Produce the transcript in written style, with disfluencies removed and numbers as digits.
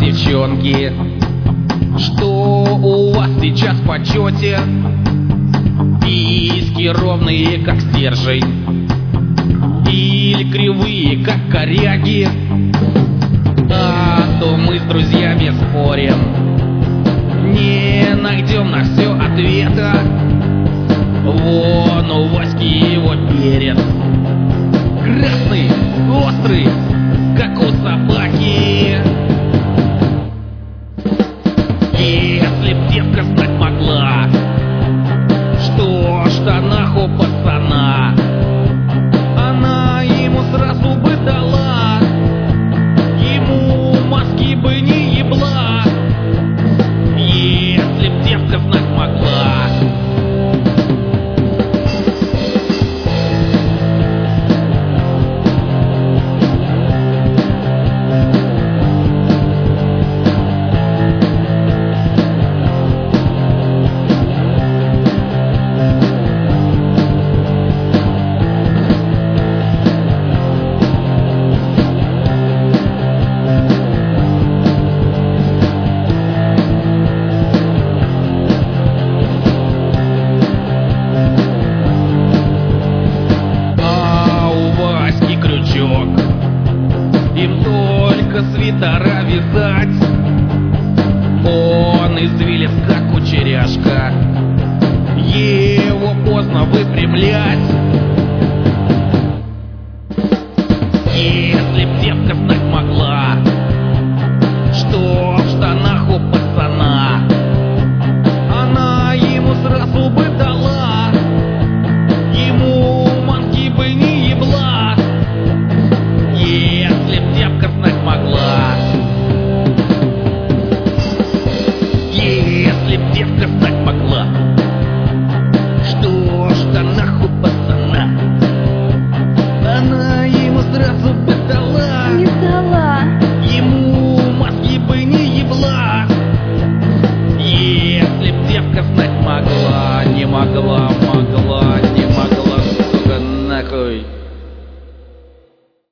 девчонки, что у вас сейчас в почете? Письки ровные, как стержень, или кривые, как коряги? А то мы с друзьями спорим, не найдем на все ответа. Вон у Васьки его перец, красный, острый, как у собаки. Если б девка знать могла, что в штанах у пацана, она ему сразу бы дала, ему мозги бы не ебла. Если б девка знать могла. Им только свитера вязать, он извилист, как кучеряшка, его поздно выпрямлять. Если б девка знать могла, что в штанах у пацана, она ему сразу бы дала, ему мозги бы не ебла. Если б девка знать могла, если б девка знать могла, что в штанах у пацана, она ему сразу бы дала, Не дала. ему мозги бы не ебла. Если б девка знать могла, не могла, сука, нахуй.